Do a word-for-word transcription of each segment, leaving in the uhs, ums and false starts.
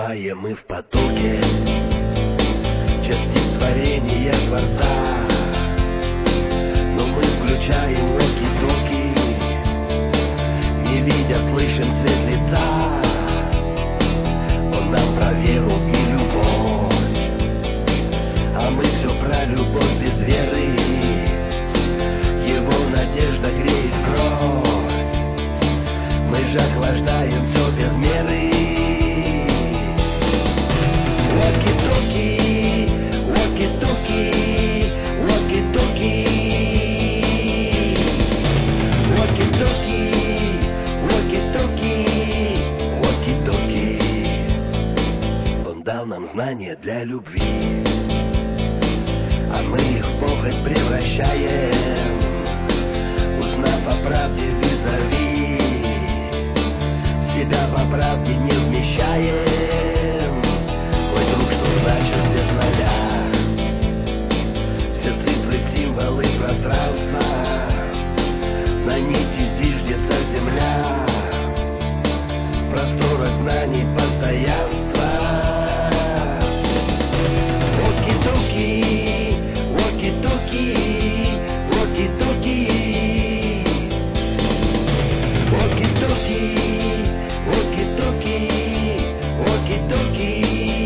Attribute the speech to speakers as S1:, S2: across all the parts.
S1: узнаваем мы в потоке частиц творения Творца. Но мы включаем walkie-talkie, не видя, слышим цвет лица. Он нам про веру и любовь, а мы все про любовь без веры. Его надежда греет кровь, мы же охлаждаем все без меры. Walkie-talkie, walkie-talkie, walkie-talkie, walkie-talkie, walkie-talkie, walkie-talkie. Он дал нам знания для любви, а мы их в похоть превращаем, узнав о правде визави, себя по правде не вмещаем. Мой друг, что значит без ноля? Все цифры, символы пространства, на нити зиждется земля, в просторах знаний постоянства. Walkie-talkie, walkie-talkie, walkie-talkie, walkie-talkie, walkie-talkie, walkie-talkie.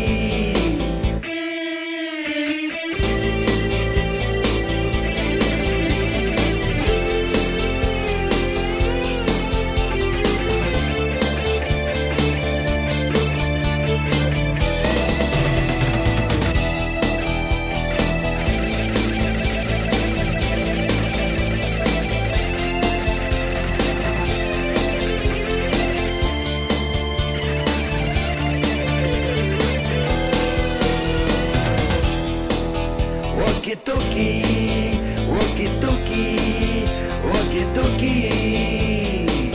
S1: Walkie-talkie, walkie-talkie, walkie-talkie,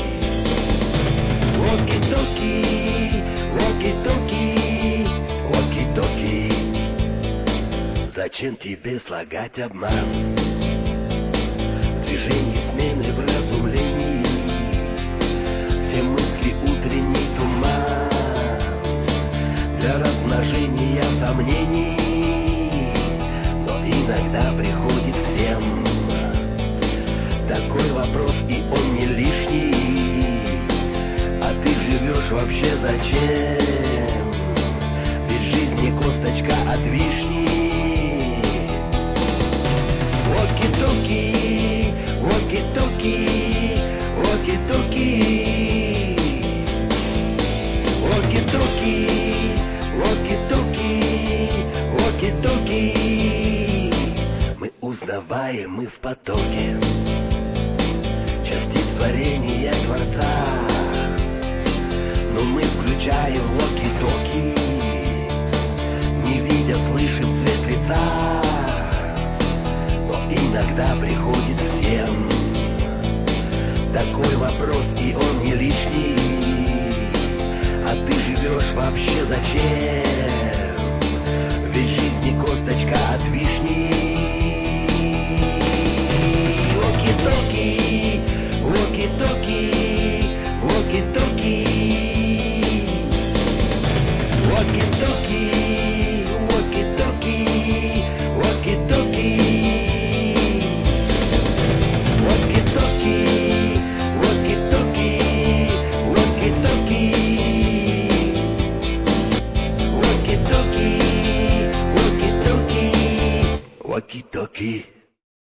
S1: walkie-talkie, walkie-talkie, walkie-talkie. Зачем тебе слагать обман? В движении смены в разумлении все мысли утренний туман для размножения сомнений. Иногда приходит всем такой вопрос, и он не лишний. А ты живешь вообще зачем? Ведь в жизни косточка от вишни. Walkie-talkie, walkie-talkie, walkie-talkie, walkie-talkie, walkie-talkie, walkie-talkie. Узнаваем мы в потоке частиц творения Творца. Но мы включаем walkie-talkie, не видя, слышим цвет лица. Но иногда приходит всем такой вопрос, и он не лишний. А ты живешь вообще зачем? Ведь в жизни косточка от вишни.